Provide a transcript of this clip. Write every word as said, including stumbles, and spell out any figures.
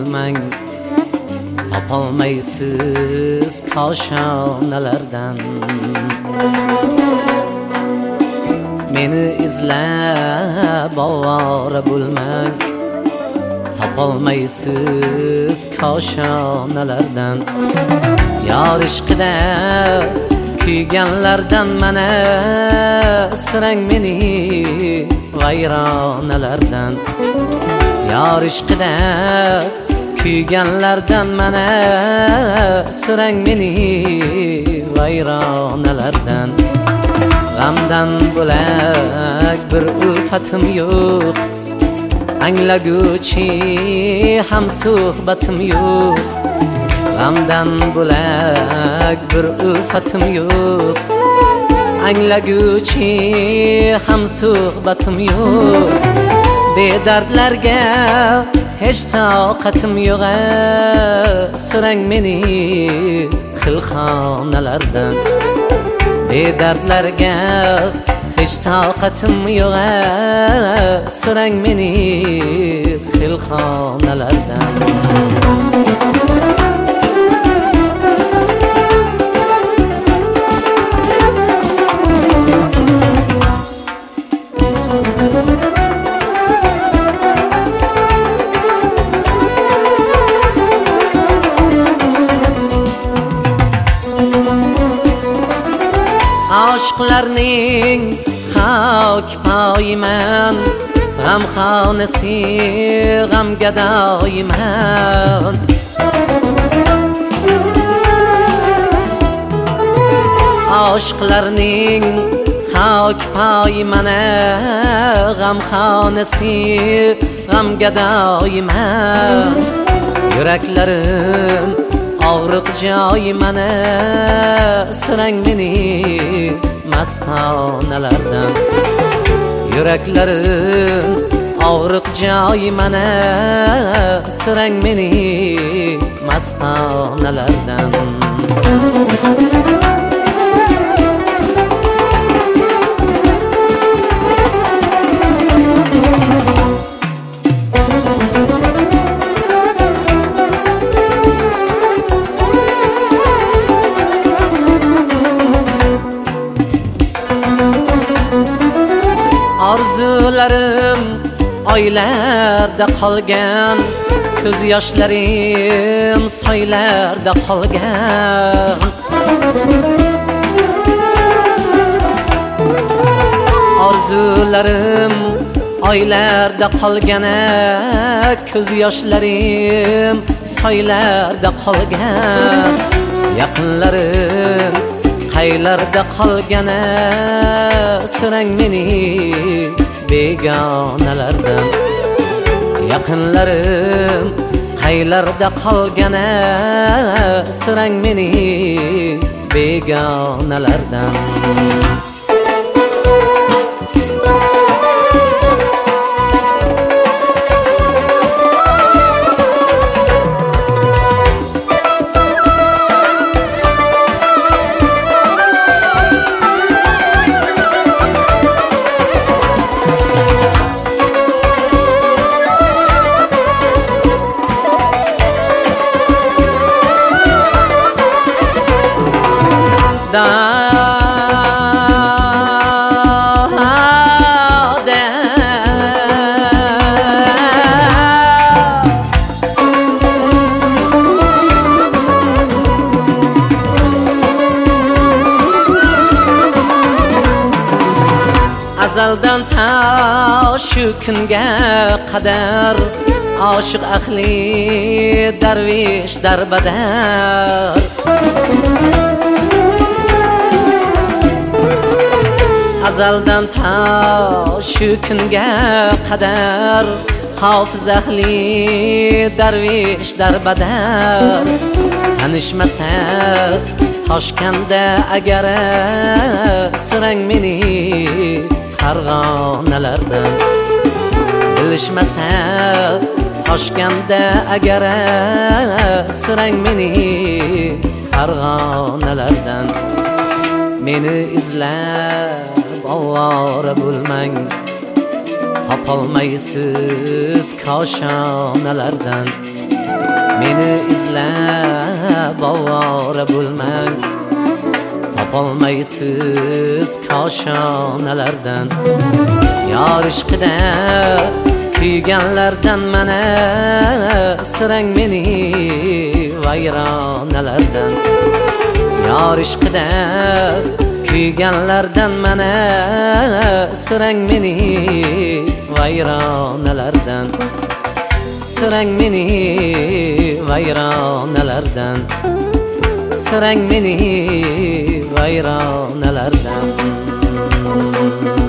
bo'lmang, topolmaysiz koshonalardan. Meni izlab ovora bo'lmang, topolmaysiz koshonalardan. Yor ishqida kuyganlardan mana so'rang meni vayronalardan. Yor ishqida kuyganlardan mana so'rang meni vayronalardan. G'amdan bo'lak bir ulfatim yo'q, anglaguchi ham suhbatim yo'q. G'amdan bo'lak bir ulfatim yo'q, anglaguchi ham suhbatim yo'q. Bedardlarga hech toqatim yo'q, so'rang meni xilxonalardan. Bedardlarga hech toqatim yo'q, so'rang meni xilxonalardan. Aşklarning xok poyiman, g'amxonasi g'amgadoyman. Aşklarning xok poyiman, g'amxonasi g'amgadoyman. Yuraklarim og'riq joyi mana so'rang meni mastonalardan. Yuraklarim og'riq joyi mana so'rang meni mastonalardan. Arzularim oylarda qolgan, ko'z yoshlarim soylarda qolgan. Arzularim oylarda qolgan, ko'z yoshlarim soylarda qolgan. Yaqinlarim qaylarda qolgan, so'rang meni begonalardan. Yaqinlarim qaylarda qolgan, so'rang meni begonalardan. Azaldan ta shu kunga qadar oshiq ahli darvish darbadar. Azaldan ta shu kunga qadar hofiz ahli darvish darbadar. Tanishmasa Toshkanda agar so'rang meni Farg'onalardan. Bilishmasa Toshkanda agar so'rang meni Farg'onalardan. Meni izlab ovora bo'lmang, topolmaysiz koshonalardan. meni izlab ovora bo'lmang. Topolmaysiz koshonalardan, yor ishqida kuyganlardan mana sirang meni vayronalardan. Yor ishqida kuyganlardan mana sirang meni vayronalardan. Sirang meni vayronalardan. Sirang meni vayronalardan.